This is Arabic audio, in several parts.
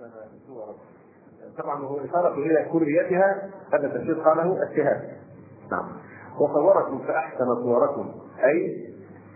أحسن صوركم. طبعا هو إشارة إلى كليتها، هذا التفسير قاله الشهاب. نعم. وصوركم فأحسن صوركم، أي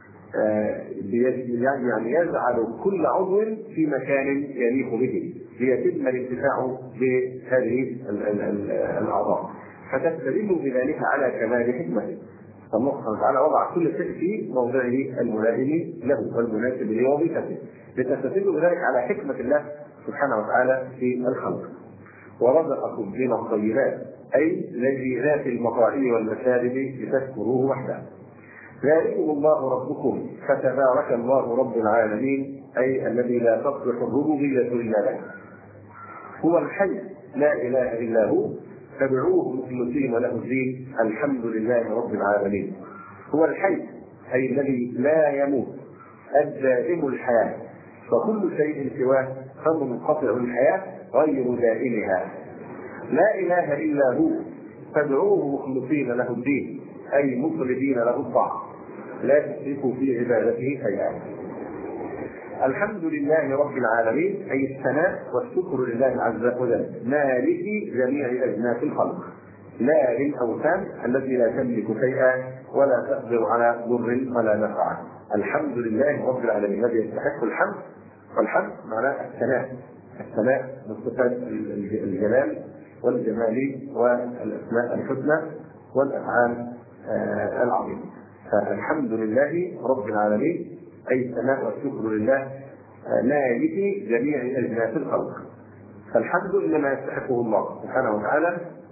يعني يجعل كل عضو في مكان يليق به ليتم الانتفاع بهذه الأعضاء، فتستدل بذلك على كمال حكمته. الله سبحانه وتعالى وضع كل شيء في موضعه الملائم له والمناسب لوظيفته، لتستدل بذلك على حكمة الله سبحانه وتعالى في الخلق. ورزقكم من الطيبات، أي لذيذات المطاعم والمشارب لتشكروه وحده. ذلكم الله ربكم فتبارك الله رب العالمين، أي الذي لا تصلح الربوبية إلا له. هو الحي لا إله إلا هو، فادعوه مخلصين له الدين، الحمد لله رب العالمين. هو الحي أي الذي لا يموت، الدائم الحياة، فكل شيء سواه فمنقطع الحياة غير دائمها. لا إله إلا هو، فادعوه مخلصين له الدين، أي مخلصين له الطاعة، لا تشركوا في عبادته شيئا. الحمد لله رب العالمين، أي الثناء والشكر لله عز وجل، مالك جميع أجناس الخلق، لا للأوثان التي لا تملك شيئا ولا تقدر على ضر ولا نفع. الحمد لله رب العالمين الذي يستحق الحمد، والحمد معناه الثناء، الثناء من صفات الجلال والجمال والأسماء الحسنى والأفعال العظيمة. فالحمد لله رب العالمين أي الثناء والشكر لله مالك جميع أجناس الخلق. فالحمد إنما يستحقه الله سبحانه وتعالى،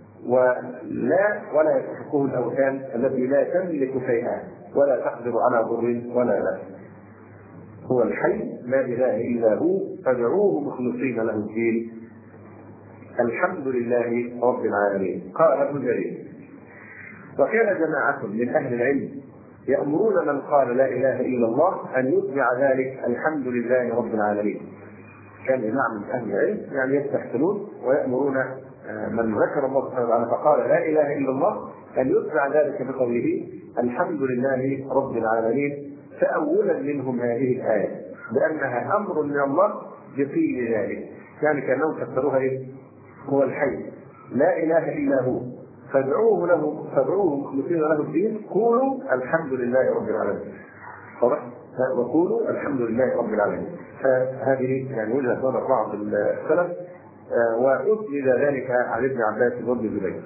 ولا يستحقه الأوثان التي لا تملك شيئا ولا تقدر على ضر ولا نفع. هو الحي لا إله إلا هو، فادعوه مخلصين له الدين، الحمد لله رب العالمين. قال ابن جرير: وكان جماعة من أهل العلم يأمرون من قال لا إله إلا الله أن يتبع ذلك الحمد لله رب العالمين. كان جماعة من أهل العلم يعني يستحسنون ويأمرون من ذكر الله سبحانه وتعالى فقال لا إله إلا الله أن يتبع ذلك بقوله الحمد لله رب العالمين، فأولا منهم هذه الآية بأنها أمر من الله بقيل ذلك، يعني كأنهم فسروها إيه؟ هو الحي لا إله إلا هو، فادعوه مخلصين له الدين، قولوا الحمد لله رب العالمين. واضح؟ وقولوا الحمد لله رب العالمين. فهذه يعني وجهة نظر بعض السلف، وأسند ذلك عن ابن عباس بن الزبير.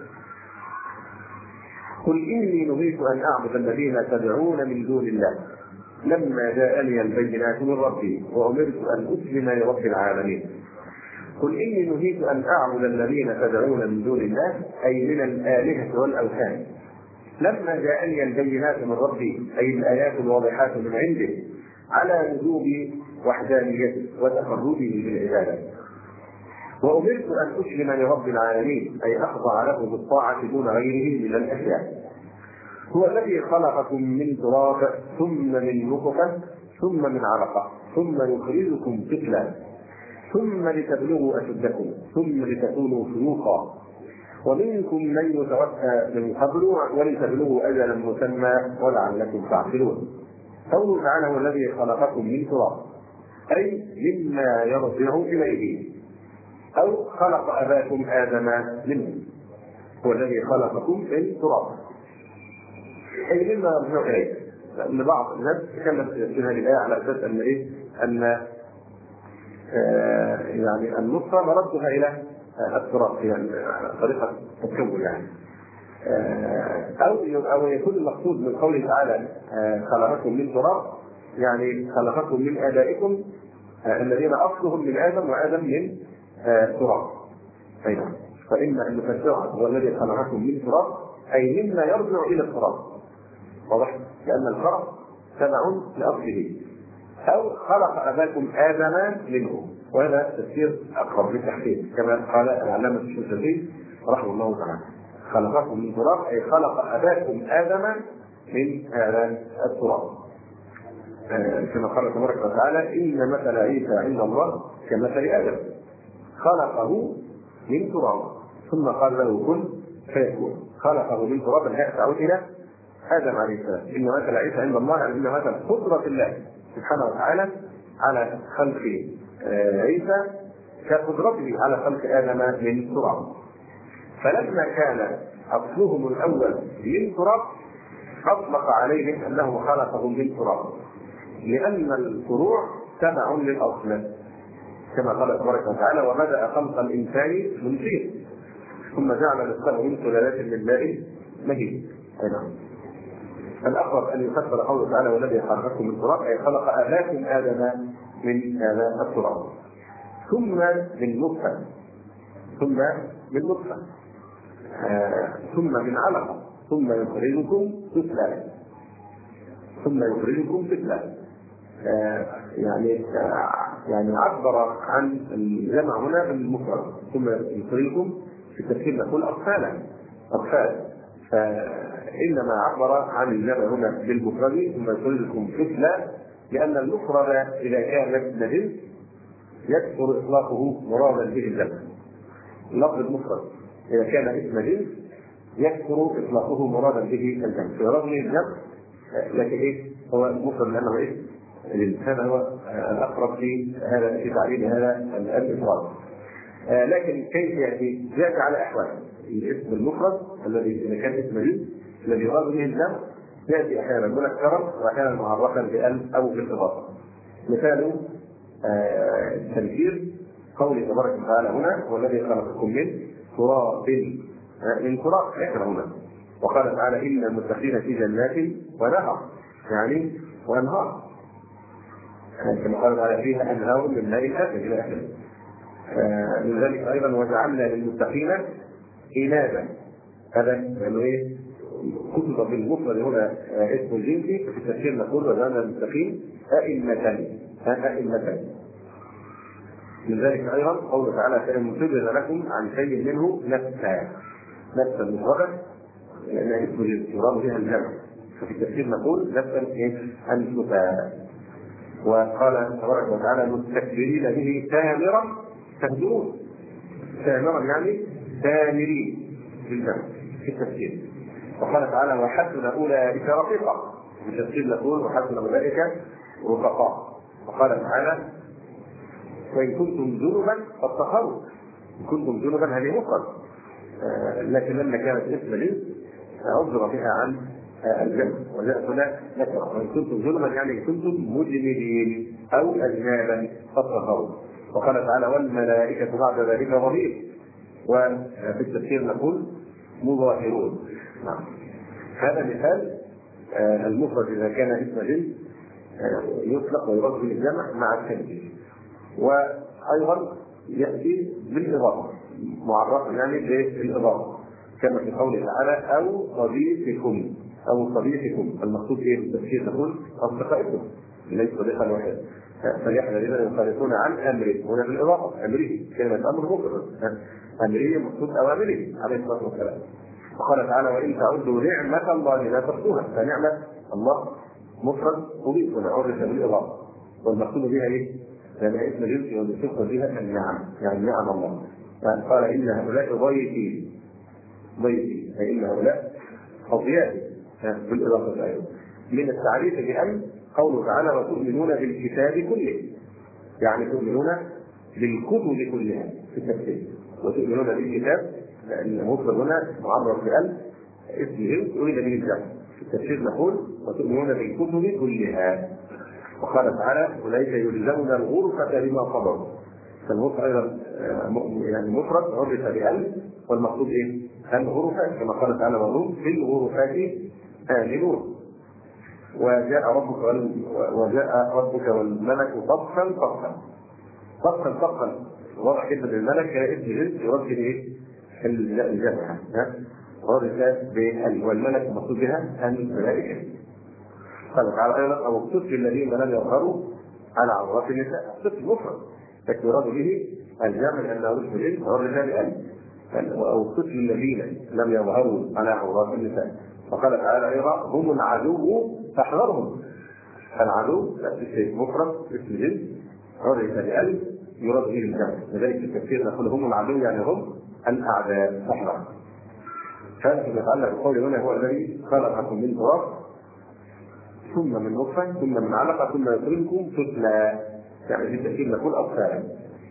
قل إني نهيت أن أعبد الذين تدعون من دون الله لما جاءني البينات من ربي وأمرت أن أسلم لرب العالمين. قل إني نهيت أن أعبد الذين تدعون من دون الله، أي من الآلهة والأوثان، لما جاءني البينات من ربي، أي الآيات الواضحات من عنده على وجوب وحدانيته وتفرده بالعبادة. وأمرت أن أسلم لرب العالمين، أي أخضع له بالطاعة دون غيره من الأشياء. هو الذي خلقكم من تراب ثم من نطفة ثم من علقة ثم يخرجكم طفلا ثم لتبلغوا أشدكم ثم لتكونوا شيوخا ومنكم من يتوفى من قبل ولتبلغوا أجلا مسمى ولعلكم تعقلون. قوله تعالى هو الذي خلقكم من تراب، أي مما يرجع إليه، أو خلق أباكم آدم منه. هو الذي خلقكم من تراب أي مما يرجع إليه. لأن بعض الناس تكلم في هذه الآية على أساس أن إيه؟ أن يعني النطفة مردها إلى التراب، يعني طريقة التكون يعني، أو يكون المقصود من قوله تعالى خلقكم من تراب يعني خلقكم من آبائكم الذين أصلهم من آدم وآدم من تراب. أيضا فإن المفسر هو الذي خلقكم من تراب أي مما يرجع إلى التراب. واضح؟ لأن الخلق تبع لأصله. أو خلق أباكم آدم منه، وهذا تفسير أقرب للتحقيق كما قال العلامة الشافعي رحمه الله تعالى: خلقكم من تراب أي خلق أباكم آدم من هذا التراب. كما قال تبارك وتعالى: إن مثل عيسى عند الله كمثل آدم خلقه من تراب ثم قال له كن فيكون. خلقه من تراب، الهاء تعود إلى آدم عليه السلام. إن مثل عيسى عند الله إن مثل قدرة الله سبحانه وتعالى على خلق عيسى كقدرته على خلق آدم من تراب. فلما كان أصلهم الأول من تراب أطلق عليهم أنه خلقهم من تراب، لأن الفروع تبع للأصل، كما قال تبارك وتعالى: وبدأ خلق الإنسان من طين ثم جعل نسله من سلالات من ماء مهين. الأقرب أن يفسر قوله تعالى: والذي خلقكم من تراب، أي خلق أباكم آدم من هذا التراب، ثم من نطفة، ثم من علقة، ثم يخرجكم طفلا. يعني عبر عن الجمع هنا بالمفرد، ثم يخرجكم في التفسير نقول أطفال، فإنما عبر عن الجمع هنا بالمفرد ثم يخرجكم طفلا، لأن المفرد إذا كان اسم جنس يكثر إطلاقه مرادا به الجمع. لفظ المفرد إذا كان اسم جنس يكثر إطلاقه مرادا به الجمع، في رغم الجمع، لكن هو المفرد لأنه الإنسان هو الأقرب في تعريف هذا الإفراد. لكن كيف يأتي؟ يأتي على أحوال. الاسم المفرد الذي إذا كان اسم جنس الذي يراد به الجمع يأتي أحيانا منكرا وأحيانا معرفا بأل أو بالإضافة. مثال التنكير قوله تبارك وتعالى هنا: والذي خلقكم من تراب، ذكر هنا. وقال تعالى: إن المتقين في جنات ونهر، يعني وأنهار، كما قال تعالى: فيها أنهار من ماء آسن إلى آخره. من ذلك أيضا: وجعلنا للمتقين إماما. هذا يعني كتب بالمفرد هنا اسم الجنسي، في التفسير نقول: وجعلنا للمتقين أئمة. من ذلك أيضا قوله تعالى: فإن تبذل لكم عن شيء منه نفسا المفردة لأن اسم الجنس يراد بها الجمع، ففي التفسير نقول نفسا أنفسا. وقال تبارك وتعالى: مستكبرين به سامرا تهجرون. سامرا يعني سامرين بالجمع في التفسير. وقال تعالى: وحسن أولئك رفيقا. في التفسير نقول: وحسن أولئك رفقاء. وقال تعالى: وإن كنتم جنبا فاطهروا. إن كنتم جنبا هذه مفرد، لكن لما كانت اسم جنس عبر بها عن الجنس وجاءت هنا نكره. وإن كنتم جنبا يعني إن كنتم مجندين أو أجنابا فاطهروا. وقال تعالى: والملائكة بعد ذلك ظهير. وفي التفسير نقول: مظاهرون. هذا مثال المفرد إذا كان اسم جنس يطلق ويراد به الجمع مع التنكير. وأيضا يأتي بالإضافة معرفا يعني بالإضافة، كما في قوله تعالى: أو صديقكم. المقصود بالتفسير نقول: أصدقائكم، ليس صديقا واحدا. فليحذر الذين يخالفون عن أمره، هنا بالإضافة أمره، كلمة أمر مفرد، أمره مقصود أوامره عليه الصلاة والسلام. وقال تعالى: وإن تعدوا نعمة الله لا تحصوها. فنعمة الله مفرد أضيف عرف بالإضافة، والمقصود بها لأن اسم جنس يوصف بها النعم، يعني نعم الله. يعني قال: إن هؤلاء ضيفي، أي إن هؤلاء أضيافي بالإضافة أيضا. من التعريف بأن قوله تعالى: وتؤمنون بالكتاب كله، يعني تؤمنون بالكتب كلها في التفسير. وتؤمنون بالكتاب لأن المفرد هنا معرف بأن اسم جنس أريد به الجمع، في التفسير نقول: وتؤمنون بالكتب كلها. وقال تعالى: أولئك يجزون الغرفة بما صبروا. فالغرفة أيضا يعني مفرد عرف بأن، والمقصود الغرفة، كما قال تعالى: وهم في الغرفات آمنون. وجاء ربك والملك صفا صفا. وضع كلمة الملك كاسم جنس يرد به الجمع، والملك المقصود بها الملائكة. قال تعالى أيضا: أو الطفل الذين لم يظهروا على عورات النساء. الطفل مفرد لكن يراد به الجمع لأنه اسم جنس والرجال أو الطفل الذين لم يظهروا على عورات النساء. وقال تعالى أيضا: هم العدو فاحذرهم. العدو مفرد اسم جنس عرف بألف يراد به الجمع، لذلك في التفسير نقول: هم العدو يعني هم الأعداء فاحذرهم. هذا فيما يتعلق بقوله هنا: هو الذي خلقكم من تراب ثم من نطفة ثم من علقة ثم يخرجكم طفلا، يعني في التفسير نقول أطفالا.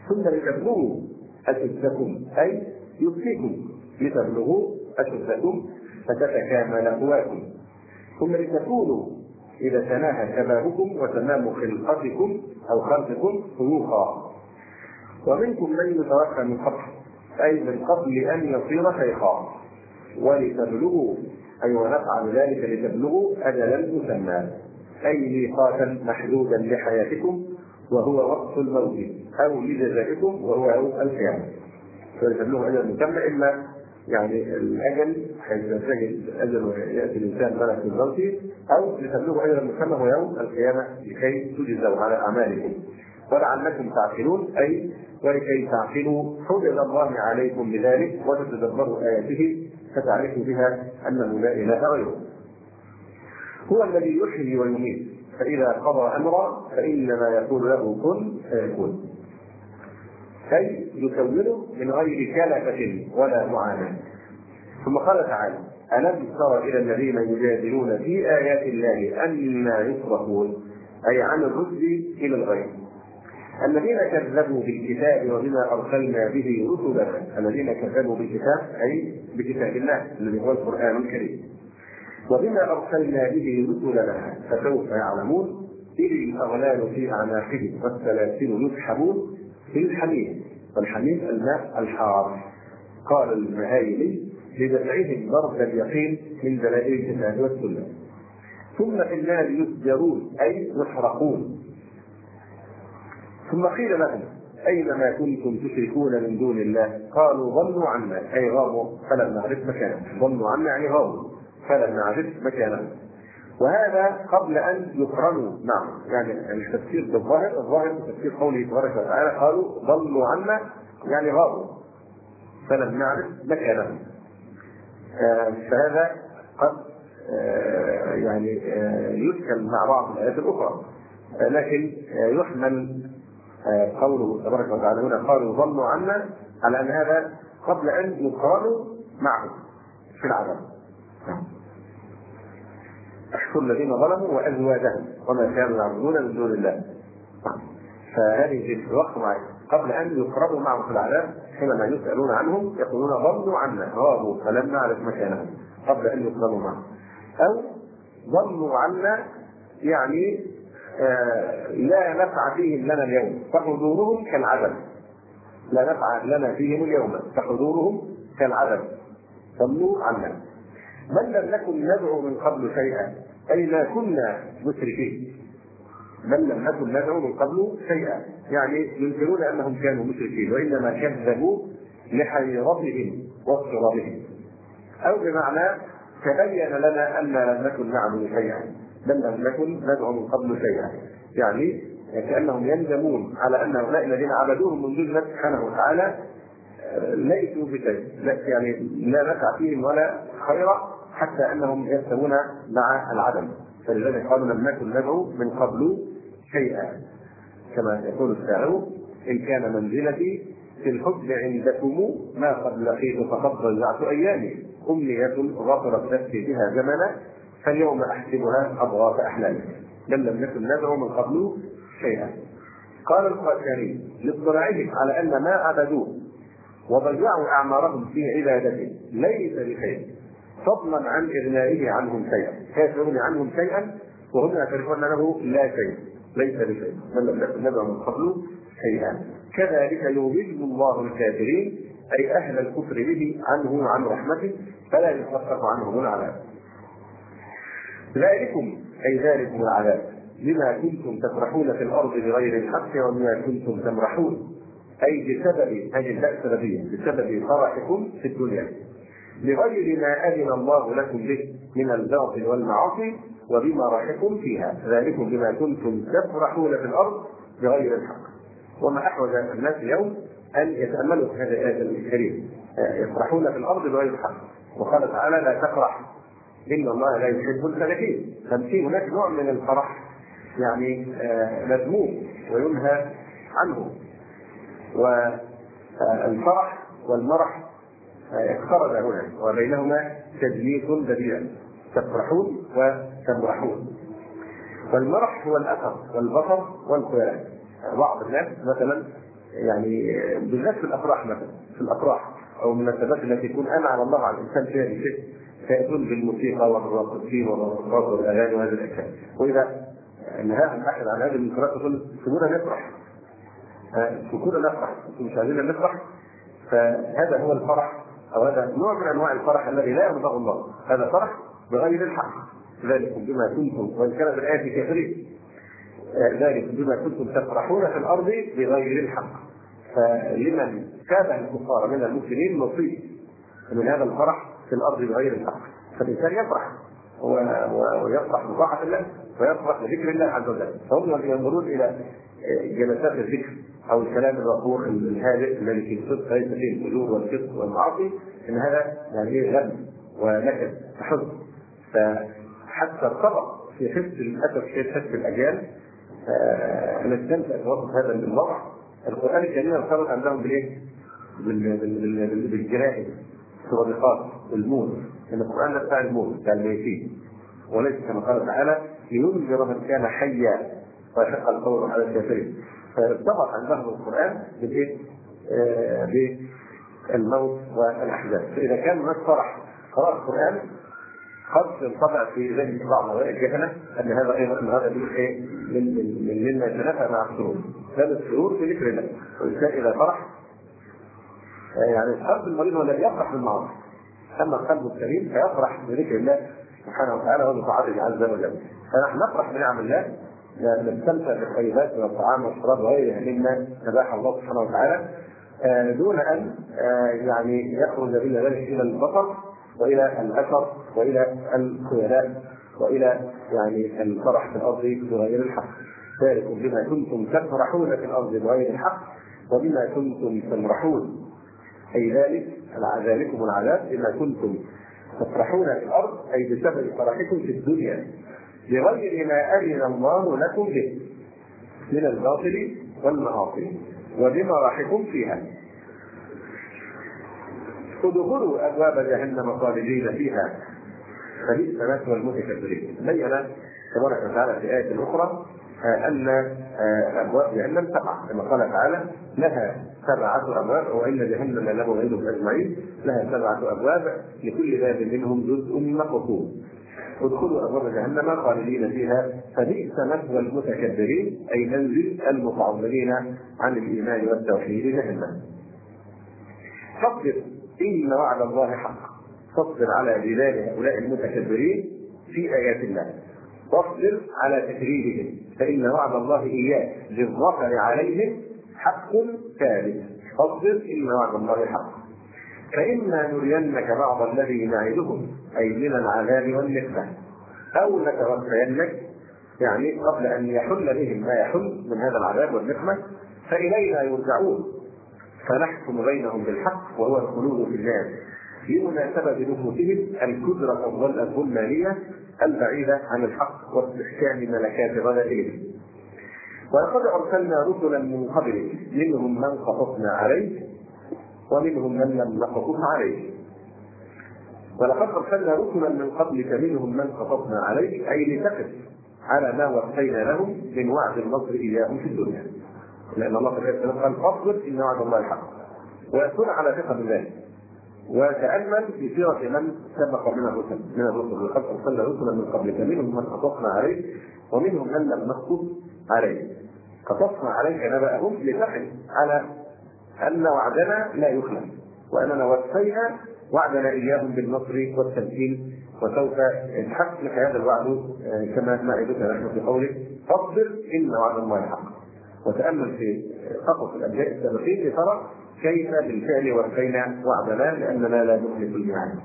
ثم لتبلغوا أشدكم أي يبقيكم، لتبلغوا أشدكم فتتكامل قواكم، ثم لتكونوا إذا تناهى شبابكم وتمام خلقتكم أو خلقكم شيوخا، ومنكم من يتوفى من قبل أي من قبل أن يصير شيخا، ولتبلغوا أي ونفعل ذلك لتبلغوا أجلا مسمى أي ميقاتا محدودا لحياتكم وهو وقت الموت أو لجزائكم وهو يوم القيامة. فلتبلغوا أجلا مسمى إما يعني الأجل حيث ينتهي الأجل ويأتي الإنسان ملك الموت، أو لتبلغوا أجلا مسمى هو يوم القيامة لكي تجزوا على أعمالكم ولعلكم تعقلون أي ولكي تعقلوا حجج الله عليكم بذلك وتتدبروا آياته فتعرفوا بها أنه لا إله غيره. هو الذي يحيي ويميت فإذا قضى أمرا فإنما يقول له كن فيكون، أي يكونه من غير كلفة ولا معاناة. ثم قال تعالى: ألم تر إلى الذين يجادلون في آيات الله أنى يصرفون أي عن الرشد إلى الغيب، الذين كذبوا بالكتاب وبما أرسلنا به رسلنا، الذين كذبوا بالكتاب أي بكتاب الله الذي هو القرآن الكريم، وبما أرسلنا به رسلنا فسوف يعلمون إذ الأغلال في أعناقهم والسلاسل يسحبون في الحميم، والحميم الماء الحار. قال المهايلي لدفعهم ضرب اليقين من دلائل الكتاب والسنة. ثم في النار يسجرون أي يحرقون. ثم قيل لهم أين ما كنتم تشركون من دون الله؟ قالوا ضلوا عنا أي غابوا فلم نعرف مكانهم، ضلوا عنا يعني غابوا فلم نعرف مكانهم. وهذا قبل أن يقرنوا معه، يعني التفسير بالظاهر، الظاهر تفسير قوله تبارك وتعالى قالوا ضلوا عنا يعني غابوا فلم نعرف مكانهم. فهذا قد يعني يشكل مع بعض الآيات الأخرى، لكن يحمل قوله تبارك وتعالى هنا قالوا ضلوا عنا على أن هذا قبل أن يقرنوا معه في العذاب. احشر الذين ظلموا وازواجهم وما كانوا يعبدون من دون الله. فهذه في وقت معين قبل ان يقربوا معه في العذاب حينما يسالون عنهم يقولون ضلوا عنا غابوا فلم نعرف مكانهم قبل ان يقربوا معه، او ضلوا عنا يعني لا نفع فيهم لنا اليوم فحضورهم كالعدم، لا نفع لنا فيهم اليوم فحضورهم كالعدم ضلوا عنا. من لم نكن ندعو من قبل شيئا أي لا كنا مشركين، من لم نكن ندعو من قبل شيئا يعني ينكرون أنهم كانوا مشركين وإنما كذبوا لحيرتهم واضطرابهم، أو بمعنى تبين لنا أن لم نكن نعمل شيئا بل لم نكن ندعو من قبل شيئا، يعني كأنهم يندمون على أن هؤلاء الذين عبدوهم من دون الله سبحانه وتعالى ليسوا بشيء، يعني لا نفع فيهم ولا خير حتى انهم يستوون مع العدم، فلذلك قالوا لم نكن ندعو من قبل شيئا، كما يقول الشاعر: ان كان منزلتي في الحب عندكم ما قد لقيت فقد ضيعت ايامي، امنيه غفرت نفسي بها زمنا فاليوم احسبها اضغاث احلامي، بل لم نكن ندعو من قبل شيئا. قال القاسمي لاطلاعهم على ان ما عبدوه وضيعوا اعمارهم في عبادته ليس بخير، فضلا عن اغنائه عنهم شيئا، كيف يغني عنهم شيئا وهم يعترفون له لا شيء، ليس بشيء بل لم يكن ندعو من قبل شيئا. كذلك يضل الله الكافرين اي اهل الكفر به عنه وعن رحمته فلا يخفف عنهم العذاب. ذلكم اي ذلكم العذاب بما كنتم تفرحون في الارض بغير الحق وبما كنتم تمرحون، أي بسبب هذه الباء السببية بسبب فرحكم في الدنيا بغير ما أذن الله لكم به من الباطل والمعاصي وبما رحكم فيها، ذلكم بما كنتم تفرحون في الأرض بغير الحق. وما أحوج الناس اليوم أن يتأملوا في هذا الآية الكريمة، يفرحون في الأرض بغير الحق، وقال تعالى: لا تفرح إن الله لا يحب الفرحين. ففي هناك نوع من الفرح يعني مذموم وينهى عنه، والفرح والمرح اقترب هنا وبينهما تجنيس بديع، تفرحون وتمرحون. والمرح هو الاثر والبصر والخيال. بعض الناس مثلا يعني بالذات في الافراح مثلا، في الافراح او المناسبات التي يكون انعم الله على الانسان فيها بشيء، فيأتون بالموسيقى والراقصين والرقصات والاغاني وهذه الاشياء، واذا نهاهم احد عن هذه المنكرات يقول سيبونا نفرح، سيبونا نفرح، انتم مش عايزين نفرح. فهذا هو الفرح، او هذا نوع من انواع الفرح الذي لا يرضاه الله، هذا فرح بغير الحق. ذلك بما كنتم، وان كانت الايه في كثير، ذلك بما كنتم تفرحون في الارض بغير الحق. فلمن شابه الكفار من المسلمين نصيب من هذا الفرح في الارض بغير الحق. فالانسان يفرح ويفرح بطاعه الله ويفرح بذكر الله عز وجل. فهم ينظرون الى جلسات الذكر او الكلام الغفور الهادئ الذي في الصدق ليس فيه الفجور والفسق والمعاصي، ان هذا يعني غم ونكد وحزن. فحتى ارتبط في حس للاسف شيء حس الاجيال نستمتع بوصف هذا الوضع. القران الكريم ارتبط عندهم بالايه؟ بالجرائم والصدقات والموت، ان القران بتاع الموت بتاع الميتين، وليس كما قال تعالى لينذر من كان حيا ويحق القول على الكافرين. فارتبط عندهم القران بالايه؟ بالموت والاحزان. فاذا كان هناك فرح قراءه القران قد انطبع في ذهن بعض هؤلاء الجهله ان هذا ايضا مما يتنافى مع السرور. هذا السرور في ذكر الله، والانسان اذا فرح يعني القلب المريض هو الذي يفرح بالمعاصي، اما القلب السليم فيفرح بذكر الله سبحانه وتعالى وبطاعته عز وجل. فنحن نفرح بنعم الله، نستمتع بالطيبات والطعام والشراب وغيرها مما نباح الله سبحانه وتعالى، دون ان يعني يخرج بنا ذلك الى البطر والى الاثر والى الخيلاء والى يعني الفرح في الارض بغير الحق. ذلك بما كنتم تفرحون في الارض بغير الحق وبما كنتم تمرحون، اي ذلكم العذاب بما كنتم تفرحون في الارض، اي بسبب فرحكم في الدنيا بغير ما اذن الله لكم به من الباطل والمعاصي وبمراحكم فيها. ادخلوا ابواب جهنم خالدين فيها فبئس مثوى المتكبرين. بين تبارك وتعالى في آية أخرى أن أبواب جهنم 7، كما قال تعالى لها 7 أبواب وإن جهنم لموعدهم أجمعين، لها 7 أبواب لكل باب منهم جزء مقسوم. ادخلوا أبواب جهنم خالدين فيها فبئس مثوى المتكبرين، أي منزل المتعظمين عن الإيمان والتوحيد جهنم. فاصبر إن وعد الله حق، فاصبر على جدال هؤلاء المتكبرين في آيات الله، واصبر على تكذيبهم فإن وعد الله إياه للظفر عليهم حق ثابت. فاصبر إن وعد الله حق، فإما نرينك بعض الذي نعدهم أي من العذاب والنقمة أو نتوفينك، يعني قبل أن يحل بهم ما يحل من هذا العذاب والنقمة فإلينا يرجعون فنحكم بينهم بالحق وهو الخلود في النار بمناسبة نفوسهم الكدرة الظلمانية البعيدة عن الحق واستحكام ملكات غدائهم. ولقد أرسلنا رسلا من قبلك منهم من قصصنا عليه ومنهم من لم نقصص عليه. ولقد أرسلنا رسلا من قبلك منهم من قصصنا عليه، أي لتقف على ما وفينا لهم من وعد النصر إياهم في الدنيا، لأن الله سبحانه قال فاصبر إن وعد الله حق، ويكون على ثقة بالله. وتأمل في سيرة من سبق من الرسل لقد أرسلنا رسلا من قبلك منهم من قصصنا عليه ومنهم من لم نقصص عليه. قصصنا عليك نبأهم لتقف على أن وعدنا لا يخلف، وأننا وفينا وعدنا إياهم بالنصر والتمكين، وسوف يتحقق لك هذا الوعد كما نعدك نحن في قوله فاصبر إن وعد الله حق. وتأمل في قصص الأنبياء السابقين لترى كيف بالفعل وفينا وعدنا لأننا لا نخلف الميعاد.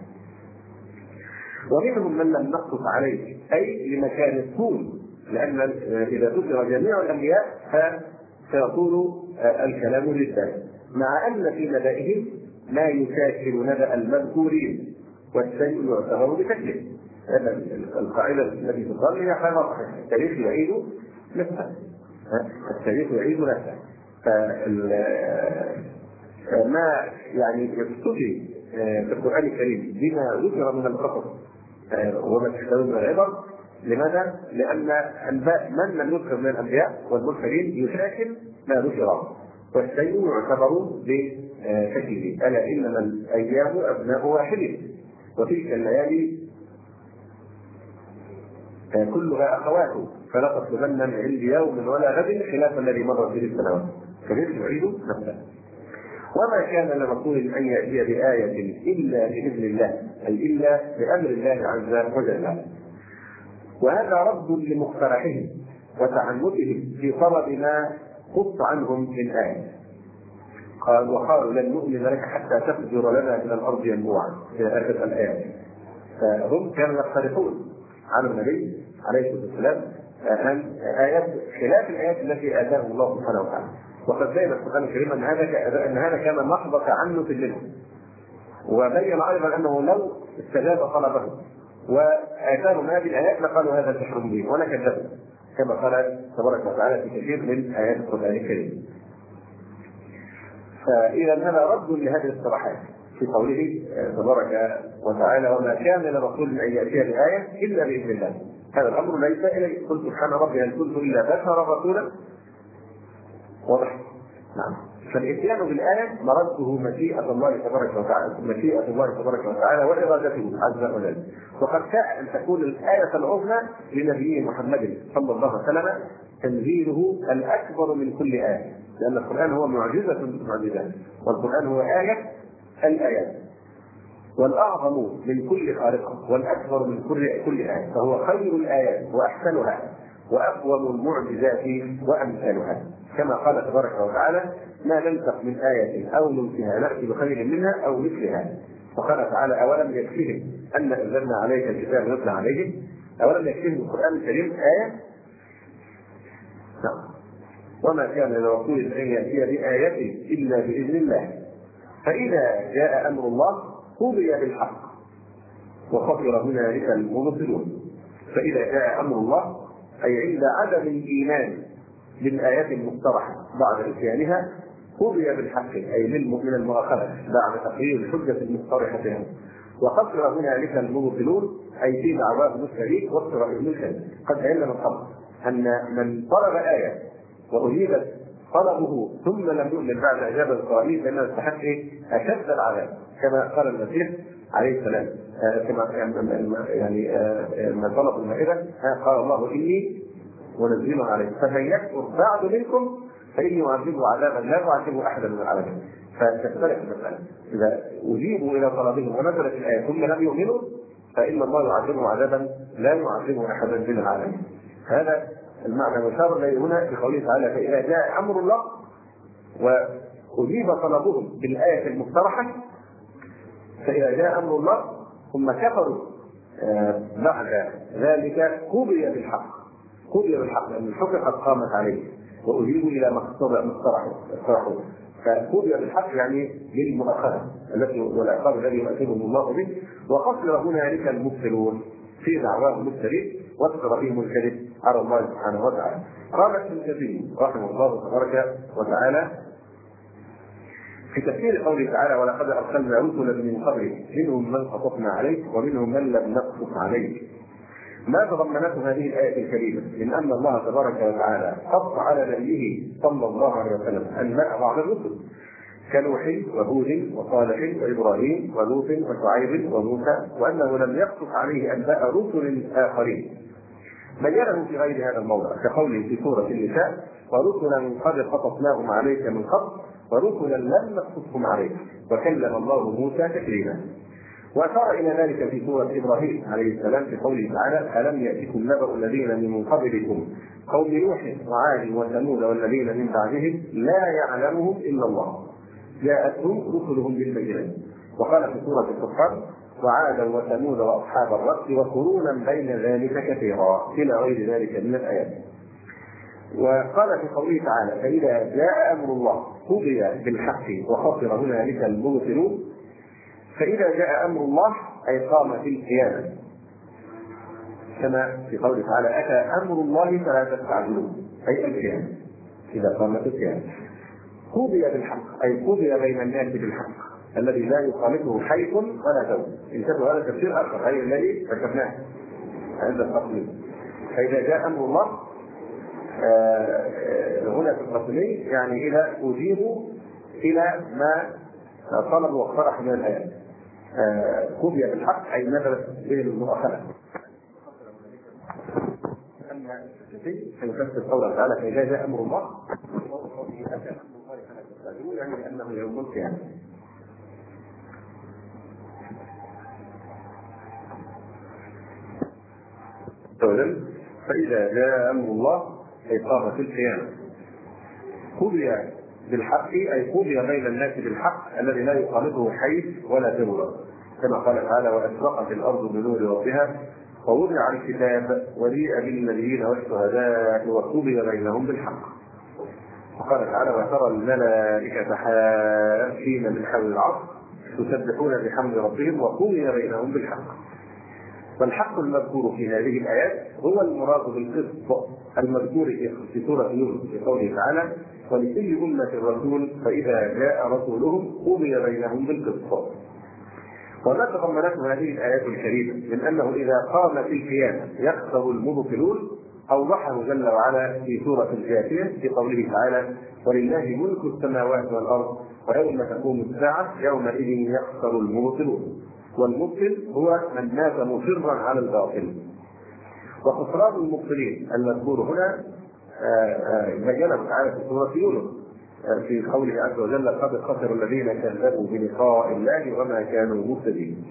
ومنهم من لم نقصص عليه، أي لمكان الطول، لأن إذا ذكر جميع الأنبياء فسيطول الكلام لله، مع أن في نبائهم ما يشاكل نبأ المذكورين والشيء يعتبر بشكله. هذا القاعدة التي تقال هي حاجة صحيحة، التاريخ يعيد نفسه، التاريخ يعيد نفسه. ما يعني يستطيع في القرآن الكريم بما ذكر من القصص وما تحتوي من العبر. لماذا؟ لأن أنباء من لم يذكر من الأنبياء والمرسلين يشاكل ما ذكر، والشيء يعتبر بشكله، ألا إنما الأيام أبناء واحد وتلك الليالي كلها أخواته فلا تطلبن من عند يوم ولا غد خلاف الذي مرت به السنوات فكيف يعيد نفسه. وما كان لرسول أن يأتي بآية إلا بإذن الله، أي إلا بأمر الله عز وجل. وهذا رد لمقترحهم وتعنتهم في طلب ما خص عنهم من آية. وقالوا لن نؤمن لك حتى تفجر لنا من الأرض ينبوعا إلى آخر الآيات. فهم كانوا يقترحون على النبي عليه الصلاة والسلام آيات خلاف الآيات التي آتاهم الله سبحانه وتعالى. وقد بين القرآن الكريم أن هذا كان محض تعنت منهم، وبين أيضا أنه لو استجاب طلبه وآتاهم هذه الآيات لقالوا هذا سحر مبين ولكذبوا، كما قال تبارك وتعالى في كثير من آيات القرآن الكريم. فإذا هذا رد لهذه الاقتراحات في قوله تبارك وتعالى وما كان لرسول أن يأتي بآية إلا بإذن الله. هذا الأمر ليس إليه، قل سبحان ربي هل كنت إلا بشرا رسولا. واضح؟ نعم. فالإتيان بالآية مرده مشيئة الله تبارك وتعالى وإرادته عز وجل. وقد شاء أن تكون الآية العظمى لنبيه محمد صلى الله عليه وسلم تنزيله الأكبر من كل آية، لأن القرآن هو معجزة من المعجزات، والقرآن هو آية الآيات، والأعظم من كل خارقة والأكبر من كل آية، فهو خير الآيات وأحسنها وأقوم المعجزات وأمثالها، كما قال تبارك وتعالى ما ننسخ من آية أو ننسها نأتي بخير منها أو مثلها. وقال تعالى أولم يكفهم أن أنزلنا عليك الكتاب يتلى عليهم، أولم يكفهم القرآن الكريم آية؟ نعم. وما كان لرسول أن يأتي بآية إلا بإذن الله، فإذا جاء أمر الله قضي بالحق وخسر هنالك المبطلون. فإذا جاء أمر الله أي عند عدم الإيمان بالآيات المقترحة بعد إتيانها قضي بالحق، أي من المؤاخذة بعد تقرير الحجة المقترحة بها، وخسر هنالك المبطلون أي في دعواهم الشريك وافتراء الكذب. قد علم من قبل أن من طلب آية وأجيبت طلبه ثم لم يؤمن بعد إجابة القائلين فإنه يستحق أشد العذاب، كما قال المسيح عليه السلام كما يعني من طلب المائدة قال الله إني ونزلها عليه فمن يكفر بعد منكم فإني أعذبه عذابا لا أعذبه أحدا من العالمين. فتختلف المسألة، إذا أجيبوا إلى طلبهم ونزلت الآية ثم لم يؤمنوا فإن الله يعذبه عذابا لا يعذبه أحدا من العالمين. هذا المعنى المشار إليه هنا في قوله تعالى فإذا جاء أمر الله وأجيب طلبهم بالآية المقترحة، فإذا جاء أمر الله ثم كفروا بعد ذلك قضي بالحق لأن الحجة قد قامت عليه وأجيبوا إلى ما اقترحوا، فقضي بالحق يعني بالمؤاخذة التي والعقاب الذي يؤثرهم الله به. وقصر هنالك المبطلون في دعواهم الشريك وافتراءهم الكذب على الله سبحانه وتعالى. قال ابن كثير رحمه الله تبارك وتعالى في تفسير قوله تعالى ولقد أرسلنا رسلا من قبلك منهم من قصصنا عليك ومنهم من لم نقصص عليك، ما تضمنته هذه الآية الكريمة من أن الله تبارك وتعالى قص على نبيه صلى الله عليه وسلم أنباء بعض الرسل كنوح وهود وصالح وإبراهيم ولوط وشعيب وموسى، وأنه لم يقصص عليه أنباء رسل آخرين بينه في غير هذا الموضع كقوله في سورة النساء ورسلا قد قصصناهم عليك من قبل ورسلا لم نقصصهم عليك وكلم الله موسى تكليما. وأشار إلى ذلك في سورة إبراهيم عليه السلام في قوله تعالى ألم يأتكم نبأ الذين من قبلكم قوم نوح وعاد وثمود والذين من بعدهم لا يعلمهم إلا الله جاءتهم رسلهم بالبينات. وقال في سورة الفرقان وعادا وثمود وأصحاب الرس وقرونا بين ذلك كثيرا إلى غير ذلك من الآيات. وقال في قوله تعالى فإذا جاء أمر الله قضي بالحق وخسر هنالك المبطلون. فإذا جاء أمر الله أي قامت القيامة كما في قوله تعالى أتى أمر الله فلا تستعجلوه أي القيامة إذا قامت القيامة. قضي بالحق أي قضي بين الناس بالحق الذي لا يخالفه حيث ولا ثوب. انتبهوا هذا تفسير آخر غير الذي ذكرناه عند التقليد. فإذا جاء أمر الله هنا في القسمي يعني إلى أجيبوا إلى ما طلب واقترح من الآيات. قضي بالحق أي نزلت به المؤاخذة. أما فيفسر قوله تعالى فإذا جاء أمر الله يعني أنه يوم القيامة. فإذا جاء أمر الله أي قامت القيامة. قضي بالحق أي قضي بين الناس بالحق الذي لا يخالطه حيث ولا ذرة، كما قال تعالى وأشرقت الأرض بنور ربها ووضع الكتاب وجيء بالنبيين والشهداء وقضي بينهم بالحق. وقال تعالى وترى الملائكة حافين من حول العرش يسبحون بحمد ربهم وقضي بينهم بالحق. والحق المذكور في هذه الآيات هو المراد بالقسط المذكور في سورة يونس في قوله تعالى ولكل أمة رسول فإذا جاء رسولهم قضي بينهم بالقسط. وما تضمنته هذه الآيات الكريمة من أنه إذا قامت القيامة يخسر المبطلون أوضحه جل وعلا في سورة الجاثية في قوله تعالى ولله ملك السماوات والأرض ويوم تقوم الساعة يومئذ يخسر المبطلون. والمبطل هو من مات مصرا على الباطل. وخسران المبطلين المذكور هنا بينه تعالى في سورة يونس في قوله عز وجل قد خسر الذين كذبوا بلقاء الله وما كانوا مهتدين.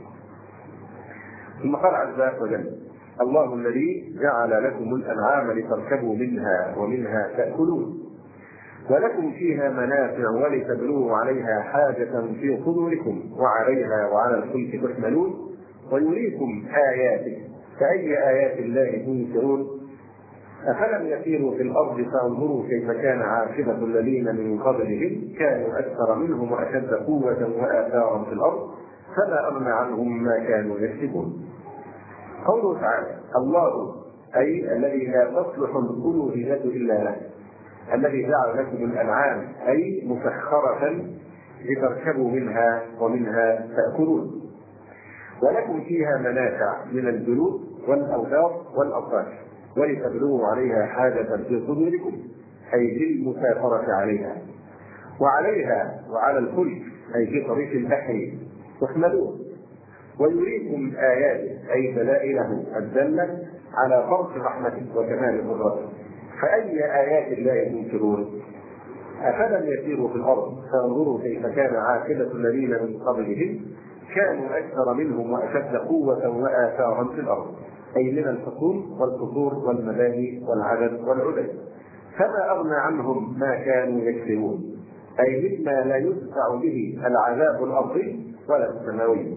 ثم قال عز وجل الله الذي جعل لكم الأنعام لتركبوا منها ومنها تأكلون ولكم فيها منافع ولتبلغوا عليها حاجة في صدوركم وعليها وعلى الفلك تحملون ويريكم آياته فأي آيات الله تنكرون أفلم يسيروا في الأرض فانظروا كيف كان عاقبة الذين من قبلهم كانوا أكثر منهم وأشد قوة وآثارا في الأرض فما أغنى عنهم ما كانوا يكسبون. قوله تعالى الله أي الذي لا تصلح الألوهية إلا له الذي جعل لكم الأنعام أي مسخرة لتركبوا منها ومنها تأكلون ولكم فيها منافع من الجلود والأوتار والأطراف ولتبلغوا عليها حاجة في صدوركم أي للمسافرة عليها وعليها وعلى الفلك أي في طريق البحر تحملون ويريكم آياته أي دلائله الدالة على فرط رحمته وكمال قدرته فأي آيات الله ينكرون أفلم يسيروا في الأرض فانظروا كيف كان عاقبة الذين من قبلهم كانوا أكثر منهم وأشد قوة وآثارا في الأرض أي من الحصول والقصور والمباني والعدد والعدد فما أغنى عنهم ما كانوا يكسبون أي مما لا يدفع به العذاب الأرضي ولا السماوي.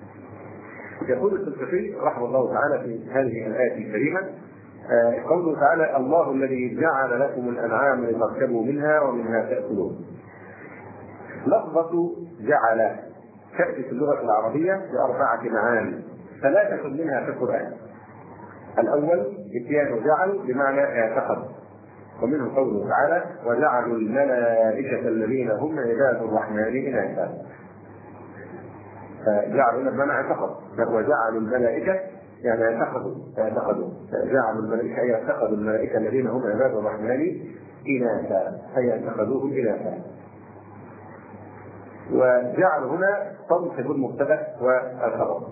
يقول السلفي رحمه الله تعالى في هذه الآية الكريمة قوله تعالى الله الذي جعل لكم الأنعام لتركبوا منها ومنها تأكلون. لفظة جعل تأتي في اللغة العربية بأربعة معاني ثلاثة منها في القرآن. الأول اتيان جعل بمعنى اعتقد ومنه قوله تعالى وجعلوا الملائكة الذين هم عباد الرحمن إناثا جعلوا بمعنى اعتقد وجعلوا الملائكة يعني اعتقدوا جعلوا الملائكة أي اعتقدوا الملائكة الذين هم عباد الرحمن إناثا أي اعتقدوهم إناثا. وجعل هنا تنصب المبتدأ والخبر.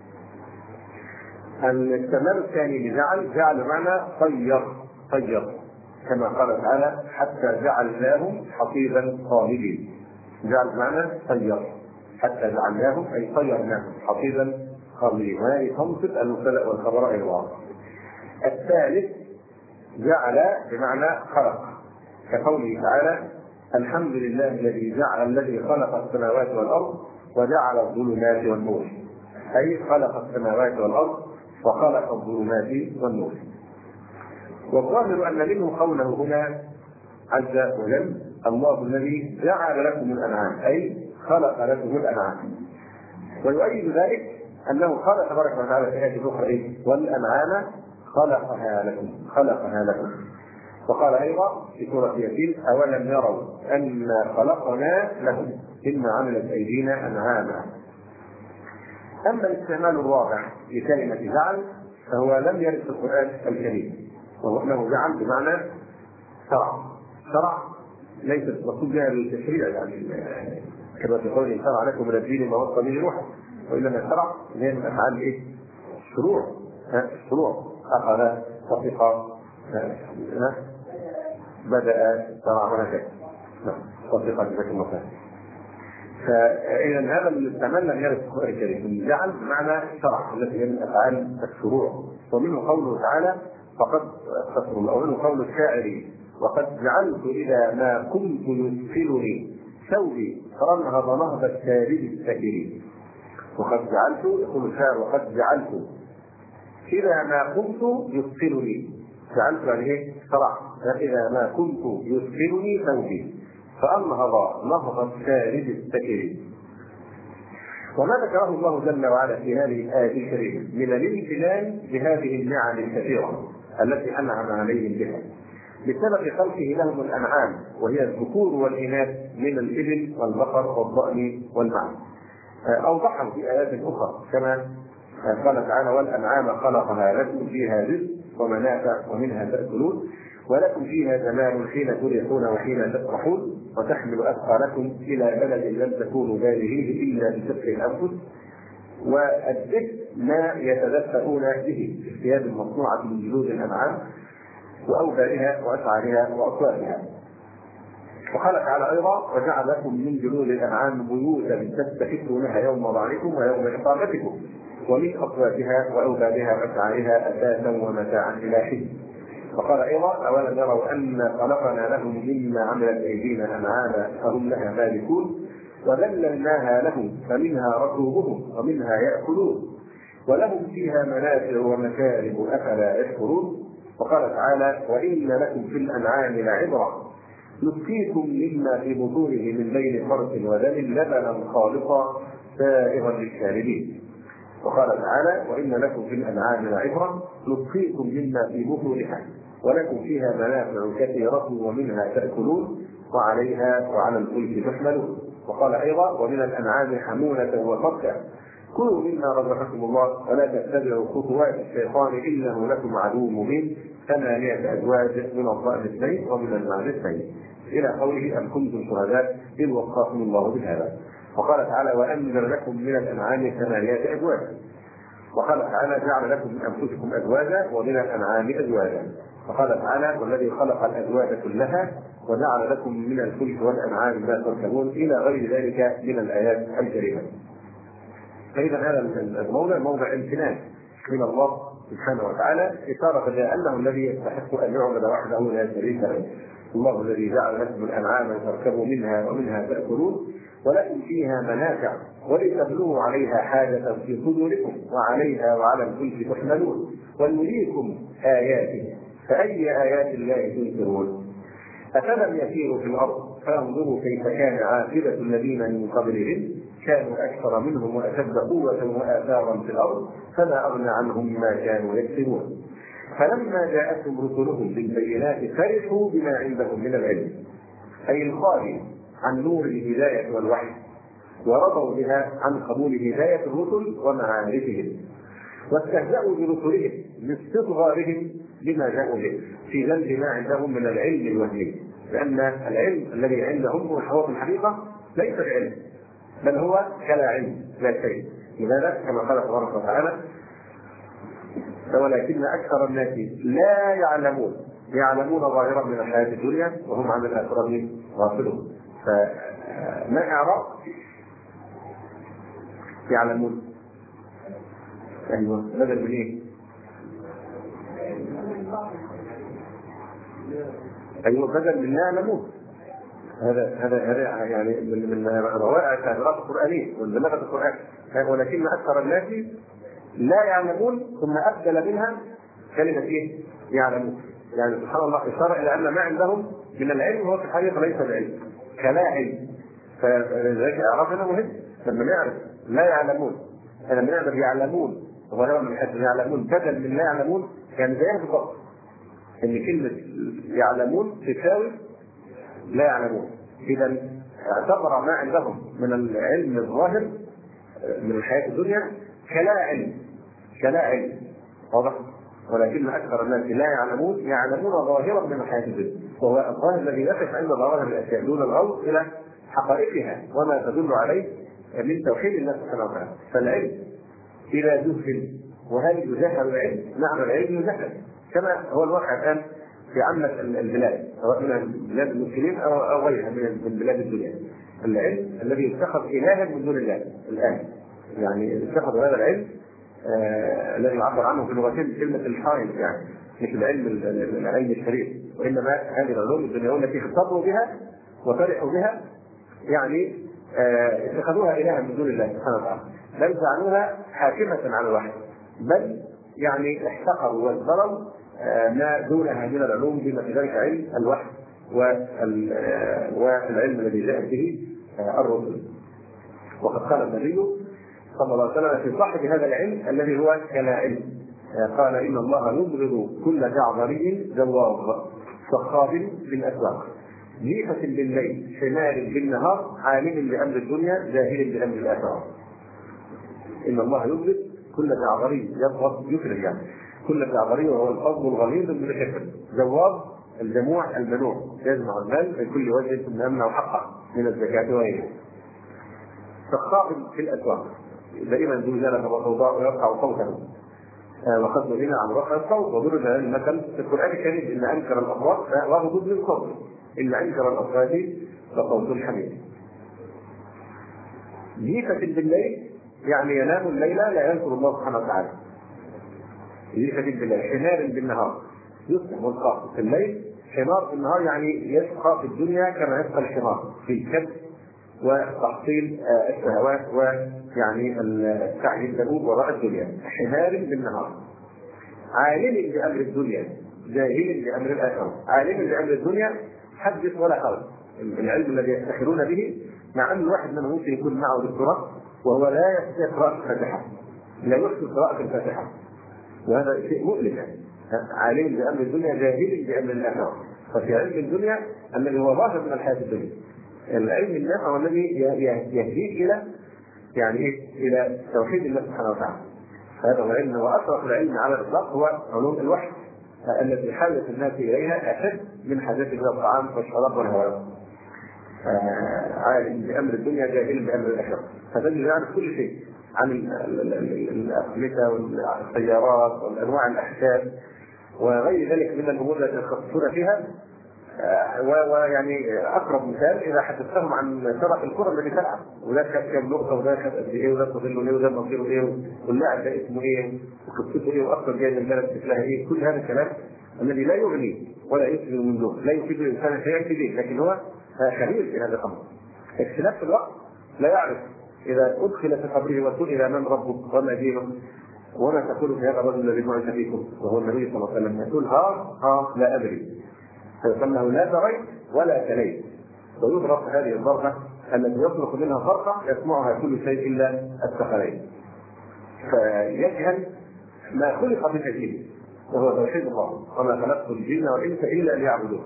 الكمال الثاني لجعل معنى طير كما قال تعالى حتى جعلناهم حصيدا خالدين. جعل معنى طير حتى جعلناهم أي طيرناهم حصيدا خالدين وهي تنصب المبتدأ والخبر أيضا. الثالث جعل بمعنى خلق كقوله تعالى الحمد لله الذي خلق السماوات والأرض وجعل الظلمات والنور أي خلق السماوات والأرض وخلق الظلمات والنور. والظاهر أن منه قوله هنا عز وجل الله الذي جعل لكم الأنعام أي خلق لكم الأنعام. ويؤيد ذلك أنه قال تبارك وتعالى في آية أخرى والأنعام خلقها لكم. وقال أيضا في سورة ياسين أولم يروا أنا خلقنا لهم مما عملت أيدينا أنعاما. أما الاستعمال الرابع لكلمة جعل فهو لم يرد في القرآن الكريم وهو أنه جعل بمعنى شرع ليست مقصود بها التشريع، يعني كما في قوله شرع لكم من الدين ما وصى به نوح، وانما شرع هي من افعال ايه؟ الشروع اخذ طفق بدأ شرع وهكذا طفق بشكل مختلف. فإذا هذا الاستعمال لم يرد في القرآن الكريم، جعل بمعنى شرع التي هي من أفعال الشروع. ومنه قوله تعالى أو منه قول الشاعر وقد جعلت إذا ما كنت يدخلني ثوبي فانهض نهض الشارد السكري. وقد جعلت يقول الشاعر وقد جعلت إذا ما كنت يدخلني، جعلت يعني ايه؟ شرع. إذا ما كنت يدخلني ثوبي فانهض نهض الشارد السكري. وما ذكره الله جل وعلا في هذه الآية الكريمة من الامتنان بهذه النعم الكثيرة التي أنعم عليهم بها بسبب خلقه لهم الأنعام، وهي الذكور والإناث من الإبل والبقر والضأن والمعز. أوضحه في آيات أخرى كما قال تعالى والأنعام خلقها لكم فيها رزق ومنافع ومنها تأكلون ولكم فيها جمال حين تريحون وحين تفرحون وتحمل أثقالكم إلى بلد لم تكونوا بالغيه إلا بشق الأنفس والدفء ما يتدفئون به في الثياب المصنوعة من جلود الأنعام وأوبارها وأشعارها وأصواتها. وقال تعالى أيضا وجعل لكم من جلود الأنعام بيوتا تستخفونها يوم ضعنكم ويوم إقامتكم ومن أصواتها وأوبارها وأشعارها أساسا ومتاعا إلى حين. وقال ايضا اولم يروا ان خلقنا لهم مما عملت ايدينا انعاما فهم لها مالكون وذللناها لهم فمنها ركوبهم ومنها ياكلون ولهم فيها منافع ومشارب افلا يشكرون. وقال تعالى وان لكم في الانعام لعبره نسقيكم مما في بطونه من بين فرث ودم لبنا خالصا سائغا للشاربين. وقال تعالى وان لكم في الانعام لعبره نسقيكم مما في بطونها ولكم فيها منافع كثيرة ومنها تأكلون وعليها وعلى الفلك تحملون. وقال أيضا ومن الأنعام حمولة وفركا كلوا مما رزقكم الله ولا تتبعوا خطوات الشيطان إنه لكم عدو مبين 8 أزواج من الضأن 2 ومن المعز 2 إلى قوله أم كنتم شهداء إذ وصاكم الله بهذا. وقال تعالى وأنزل لكم من الأنعام 8 أزواج. وقال تعالى جعل لكم من أنفسكم أزواجا ومن الأنعام أزواجا. وقال تعالى والذي خلق الأزواج كلها وجعل لكم من الفلك والأنعام ما تركبون إلى غير ذلك من الآيات الكريمة. فإذا هذا الموضع موضع امتنان من الله سبحانه وتعالى إشارة إلى أنه الذي يستحق أن يعبد وحده لا شريك له. الله الذي جعل لكم الأنعام تركبوا منها ومنها تأكلون ولكم فيها منافع ولتبلغوا عليها حاجة في صدوركم وعليها وعلى الفلك تحملون ونريكم آياته فأي آيات الله تنكرون أفلم يسيروا في الأرض فانظروا كيف كان عاقبة الذين من قبلهم كانوا أكثر منهم وأشد قوة وآثارا في الأرض فما أغنى عنهم ما كانوا يكسبون فلما جاءتهم رسلهم بالبينات فرحوا بما عندهم من العلم أي الخالي عن نور الهداية والوحي ورضوا بها عن قبول هداية الرسل ومعارفهم واستهزأوا برسلهم لاستصغارهم بما جاءوا به في ذنب ما عندهم من العلم الوهمي، لأن العلم الذي عندهم هو حقيقة الحقيقة ليس العلم بل هو كلا علم لا شيء. لماذا؟ كما قال تبارك وتعالى ولكن أكثر الناس لا يعلمون ظاهرا من الحياة الدنيا وهم عن الآخرة غافلون. فما إعراب يعلمون أيوة بدل من إيه؟ أيوة بدل من لا يعلمون. هذا يعني من روائع التعبيرات القرآنية والبلاغة القرآن. ولكن أكثر الناس لا يعلمون ثم أبدل منها كلمة إيه؟ يعلمون. يعني سبحان الله إشارة إلى أن ما عندهم من العلم هو في الحقيقة ليس العلم كلا علم. فلذلك إعرافنا مهم. لما نعرف لا يعلمون لما نعرف يعلمون وغيرها من حيث يعلمون بدل من لا يعلمون يعني زيها بالضبط ان كلمه يعلمون تساوي لا يعلمون. اذا اعتبر ما عندهم من العلم الظاهر من الحياه الدنيا كلا علم واضح. ولكن اكثر الناس لا يعلمون ظاهرا من الحياه الدنيا وهو الظاهر الذي يقف عند ظواهر الاشياء دون الغوص الى حقائقها وما تدل عليه من توحيد الله سبحانه وتعالى. فالعلم اذا جهل، وهل يجهل العلم؟ نعم العلم يجهل، كما هو الواقع الان في عامة البلاد سواء من بلاد المسلمين او غيرها من بلاد الدنيا. العلم الذي يتخذ الها من دون الله الان، يعني اتخذوا هذا العلم الذي يعبر عنه في لغتين كلمه الحائل، يعني مش العلم الشريف، وانما هذه العلوم الدنيويه التي اختصروا بها وفرحوا بها، يعني اتخذوها الها من دون الله سبحانه وتعالى، بل جعلوها حاكمه على الوحي، بل يعني احتقروا وازدروا ما دونها من العلوم بما في ذلك علم الوحي والعلم الذي جاءت به الرسل. وقد قال النبي صلى الله عليه وسلم في صاحب هذا العلم الذي هو كالعلم، قال ان الله يبغض كل جعبري جواب صخاب بالاسواق جيفة بالليل حمار بالنهار عالم بامر الدنيا جاهل بامر الاخره. ان الله يبغض كل جعبري، يبغض يكره يعني كل جعبري، وهو الفضل الغليظ المتكبر، جواب الجموع المنوع يجمع المال من كل وجه ثم يمنع حقه من الزكاه وغيره. صخاب في الاسواق دائما ذو جلد وسوداء ويرفع صوته، وقد نهينا عن رفع الصوت وضرب هذا المثل في القران الكريم: ان انكر الاصوات وهو ضد الصوت، ان انكر الاصوات لصوت الحميد. جيفة بالليل يعني ينام الليل لا يذكر الله سبحانه وتعالى. جيفة بالليل حمار بالنهار، يصبح والقاف في الليل، حمار في النهار يعني يشقى في الدنيا كما يشقى الحمار في الكبد وتحصيل الشهوات ويعني السعي الدؤوب وراء الدنيا. حمار بالنهار عالم بامر الدنيا جاهل بامر الاخره. عالم بامر الدنيا حدث ولا حرج، العلم الذي يفتخرون به، مع ان الواحد منهم ممكن يكون معه دكتوراه وهو لا يستطيع قراءه الفاتحه، لا يحسن قراءه الفاتحه، وهذا شيء مؤلم. يعني عالم بامر الدنيا جاهل بامر الاخره. ففي علم الدنيا الذي هو ظاهر من الحياه الدنيا، العلم النافع هو الذي يهديك الى يعني ايه؟ الى توحيد الله سبحانه وتعالى. هذا هو العلم، واشرف العلم على الاطلاق هو علوم الوحي التي حاجه الناس اليها اشد من حاجتهم الى الطعام والشراب والهواء. عالم بامر الدنيا جاهل بامر الاخره، فالذي يعرف كل شيء عن الاسمده والسيارات والانواع الاحكام وغير ذلك من الامور التي يتخصصون فيها. ويعني اقرب مثال اذا حدثتهم عن شرف الكره التي تلعب، وده كان كام نقطه وده كان قد ايه وده تظل ايه وده مصيره ايه واللاعب ده اسمه ايه وقصته ايه واصلا جاي من البلد شكلها ايه، كل هذا الكلام الذي لا يغني ولا يفيد من دون، لا يفيد الانسان شيئا في دين، لكن هو خبير في هذا الامر. في نفس الوقت لا يعرف اذا ادخل في قبره وسئل من ربك وما دينه وما تقول في هذا الرجل الذي بعث فيكم وهو النبي صلى الله عليه وسلم، يقول ها لا ادري، فانه لا دريت ولا تليت، ويضرب هذه الضربه التي يصرخ منها فرقه يسمعها كل شيء الا الثقلين، فيجهل ما خلق من اجله وهو توحيد الله، وما خلقت الجن والانس الا ليعبدون،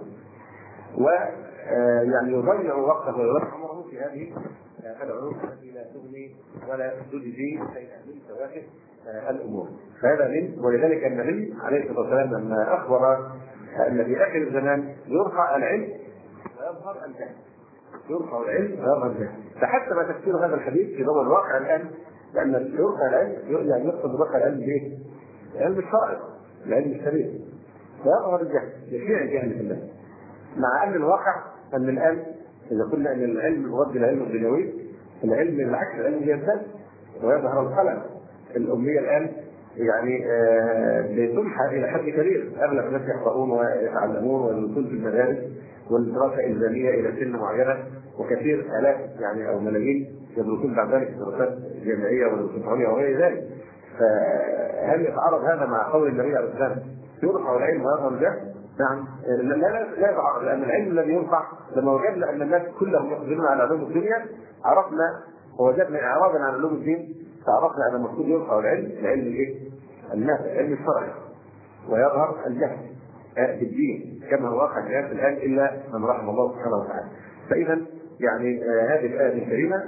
ويعني يضيع وقته ويضيع عمره في هذه العلوم التي لا تغني ولا تجزي شيئا من فواكه الامور. فهذا من، ولذلك النبي عليه الصلاه والسلام لما اخبر ان في اخر الزمان يرفع العلم ويظهر الجهل، يرفع العلم ويظهر الجهل، فحتى ما تفسير هذا الحديث في ضوء الواقع الان، لان يرفع العلم يعني يقصد بواقع العلم بايه؟ العلم الشرعي، العلم الشريف، ويظهر الجهل، يشيع الجهل في الله. مع ان الواقع ان الان اذا قلنا ان العلم يرد العلم الدنيوي، العلم بالعكس العلم يزداد ويظهر القلم. الاميه الان يعني بتمحى الى حد كبير، اغلب الناس يقرؤون ويتعلمون والوصول في المدارس والدراسه الزاميه الى سن معينه، وكثير الاف يعني او ملايين يدرسون بعد ذلك دراسات جامعيه ودراسات وغير ذلك. فهل يتعارض هذا مع قول النبي عليه الصلاه والسلام يرفع العلم ويظهر الجهل؟ نعم لا يتعارض، لان العلم الذي يرفع لما وجدنا ان الناس كلهم يقبلون على علوم الدنيا عرفنا ووجدنا اعراضا عن علوم الدين، فعرفنا ان المفروض يرفع العلم الايه؟ النافع، العلم الشرعي، ويظهر الجهل بالدين كما هو واقع الان الا من رحم الله سبحانه وتعالى. فاذا يعني هذه الايه الكريمه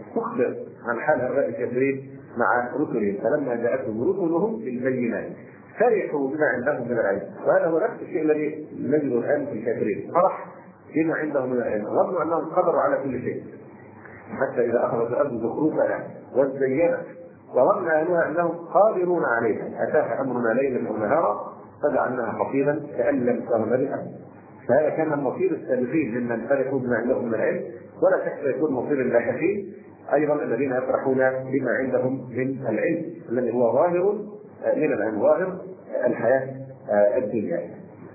تخبر عن حال هؤلاء الكافرين مع رسلهم، فلما جاءتهم رسلهم بالبينات فرحوا بما عندهم من العلم، وهذا هو نفس الشيء الذي نجده الان في الكافرين، فرح بما عندهم من العلم، ظنوا انهم قدروا على كل شيء، حتى اذا اخذت الارض زخرفها وزينت وظن اهلها انهم قادرون عليها اتاها امرنا ليلا او نهارا فجعلناها حصيدا كان لم تغن بها. فهذا كان مصير السابقين ممن فرحوا بما عندهم من العلم، ولا شك يكون مصير اللاحقين ايضا الذين يفرحون بما عندهم من العلم الذي هو ظاهر من العلم، ظاهر الحياه الدنيا.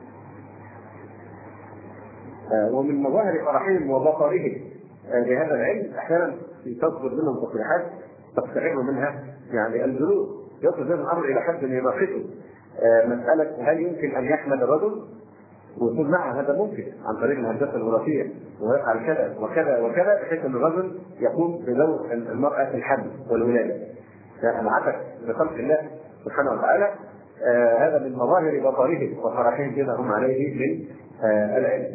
ومن مظاهر فرحهم وبطرهم بهذا العلم احيانا تصدر منهم تصريحات تستعر منها يعني الجلود، يصل بهم الامر الى حد يناقشه مساله هل يمكن ان يحمل الرجل ويكون معه هذا ممكن عن طريق الهندسه الوراثيه ويفعل كذا وكذا وكذا بحيث ان الرجل يقوم بدور المراه في الحمل والولاده. العبث بخلق الله سبحانه وتعالى. هذا من مظاهر بطرهم وفرحهم بما هم عليه من العلم.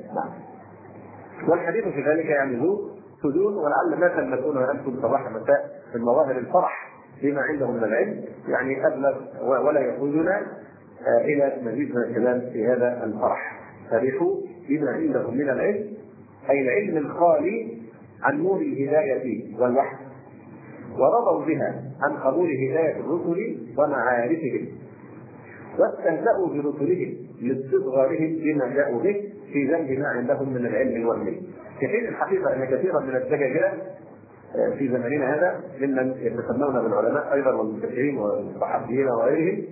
والحديث في ذلك يعني ذو سدون، ولعل ما تلمسون وانتم صباح مساء من مظاهر الفرح بما عندهم من العلم يعني ابلغ ولا يقودنا الى مزيد من الكلام في هذا الفرح. فرحوا بما عندهم من العلم اي العلم الخالي عن نور الهدايه والوحي، ورضوا بها عن قبول هدايه الرسل ومعارفهم، واستهزأوا برسلهم لاستظهارهم بما جاءوا به في ذنب ما عندهم من العلم الوهمي. في حين الحقيقه ان كثيرا من الدجاجات في زماننا هذا ممن يتسمون بالعلماء ايضا والمفكرين والصحفيين وغيرهم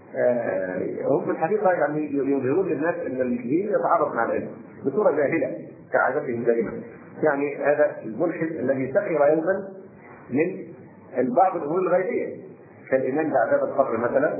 هم في الحقيقه يعني يظهرون للناس ان الدين يتعارض مع العلم بصوره جاهله كعادتهم دائما. يعني هذا الملحد الذي سخر يوما من بعض الامور الغيبيه كالايمان بعذاب القبر مثلا،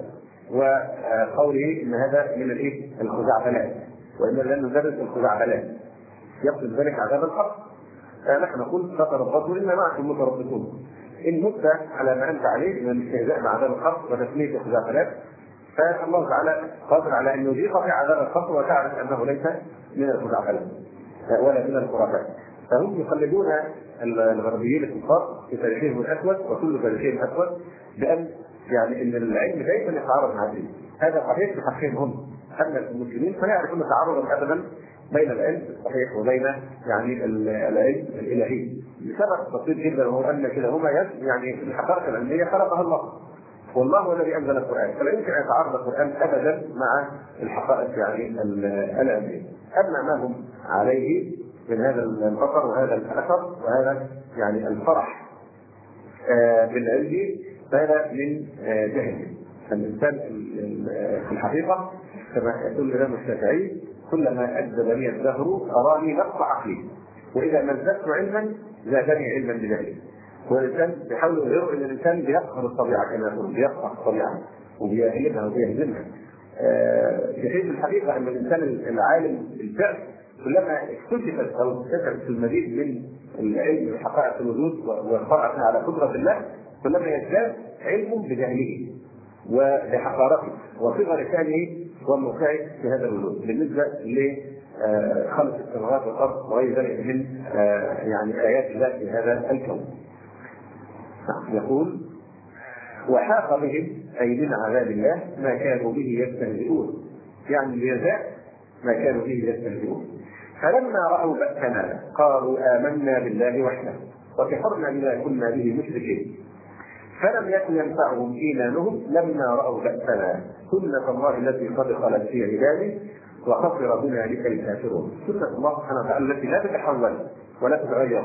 وقوله ان هذا من الخزعبلات، وان لن ندرس الخزعبلات يقصد ذلك عذاب القبر. نحن نقول فتربصوا انا معكم متربصون، ان مت على ما انت عليه من الاستهزاء بعذاب القبر وتسميه الخزعبلات فالله تعالى قادر على ان يذيقك عذاب القبر وتعرف انه ليس من الخزعبلات ولا من الخرافات. فهم يقلدون الغربيين الكفار في تاريخهم الاسود وكل تاريخهم الاسود بان يعني ان العلم دائما يتعارض مع الدين. هذا صحيح في حقهم هم، اما المسلمين فلا يعرفون تعارضا ابدا بين العلم الصحيح وبين يعني العلم الالهي لسبب بسيط جدا، وهو ان كلاهما يعني الحقائق العلميه خلقها الله، والله هو الذي انزل القران، فلا يمكن ان يتعارض القران ابدا مع الحقائق يعني العلميه. اما ما هم عليه من هذا الخطر وهذا الاثر وهذا يعني الفرح بالعلم فهذا من جهل. الانسان في الحقيقه كما يقول الامام الشافعي كلما اجدبني الدهر اراني نقص عقلي، واذا ما ازددت علما زادني علما بجهلي. والانسان بيحاول يظهر ان الانسان بيقهر الطبيعه كما يقول، بيقهر الطبيعه وبيهلكها وبيهزمها. في حين الحقيقه ان الانسان العالم بالفعل كلما اكتشفت او اكتشفت المزيد من العلم بحقائق الوجود والقرأة على قدرة الله كلما يزداد علم بجهله وبحقارته وصغر شأنه وموقعه في هذا الوجود بالنسبة لخلق السماوات والأرض وغير ذلك من يعني آيات الله في هذا الكون. يقول وحاق بهم أي من عذاب الله ما كانوا به يستهزئون، يعني بجزاء ما كانوا به يستهزئون. فلما رأوا بأسنا قالوا آمنا بالله وحده وكفرنا بما كنا به مشركين، فلم يكن ينفعهم إيمانهم لما رأوا بأسنا، سنة الله التي قد خلت في عباده وخسر هنالك الكافرون. سنة الله سبحانه وتعالى التي لا تتحول ولا تتغير،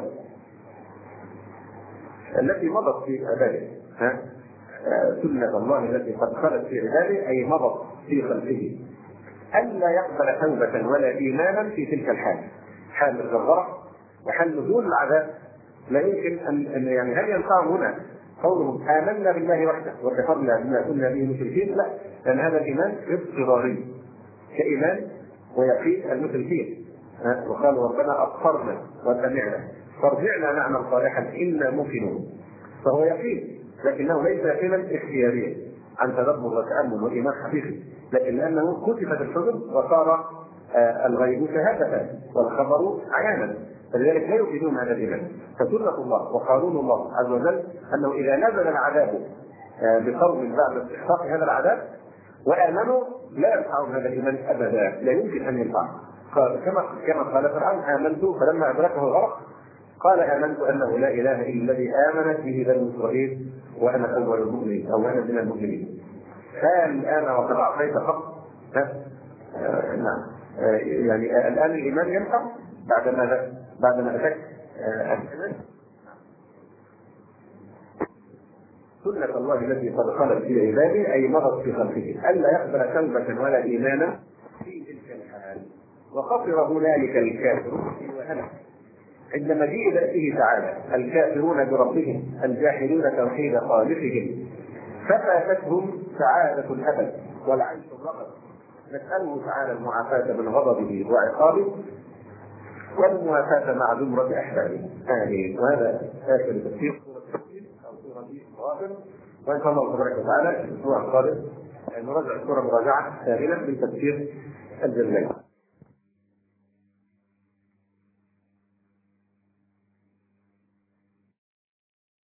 التي مضت في عباده. سنة الله التي قد خلت في عباده أي مضت في خلقه، ألا يقبل توبة ولا إيمانا في تلك الحال، حال الغرغرة وحال نزول العذاب. لا يمكن أن يعني هل ينفعهم هنا قولهم آمنا بالله وحده وكفرنا بما كنا به مشركين؟ لا، لأن هذا الإيمان اضطراري كإيمان ويقين المشركين. وقالوا ربنا أبصرنا وسمعنا فارجعنا نعمل صالحا إنا موقنون، فهو يقين لكنه ليس يقينا اختياريا عن تدبر وتأمل وإيمان حقيقي، لكن لأنه كتبت الحجر وصار الغيب شهادة والخبر عيانا، فلذلك لا يفيدون هذا الإيمان. فسنة الله وقانون الله عز وجل أنه إذا نزل العذاب بقوم بعد استحقاق هذا العذاب وآمنوا لا ينفعهم هذا الإيمان أبدا، لا يمكن أن ينفعهم. كما قال فرعون آمنت فلما أدركه الغرق قال آمنت أنه لا إله إلا الذي آمنت به بنو إسرائيل وأنا أول المؤمنين أو أنا من المؤمنين. فالآن وقد أعطيت حق نعم يعني الآن الإيمان ينفع بعد ماذا؟ بعد ما أتاك الإيمان. سنة الله التي قد خلت في عباده أي مضت في خلقه ألا يقبل توبة ولا إيمانا في تلك الحال. وخسر هنالك الكافرون وهلك عند مجيء ذاته تعالى الكافرون بربهم الجاحدون توحيد خالقهم ففاتتهم سعادة الأبد والعيش الرغد. نسأله تعالى المعافاة من غضبه وعقابه والموافاة مع زمرة أحبابه آمين. وهذا آخر تفسير سورة التوحيد أو سورة غافر. وإن شاء الله تبارك وتعالى الأسبوع القادم نراجع السورة مراجعة ثانية من تفسير الجلالين.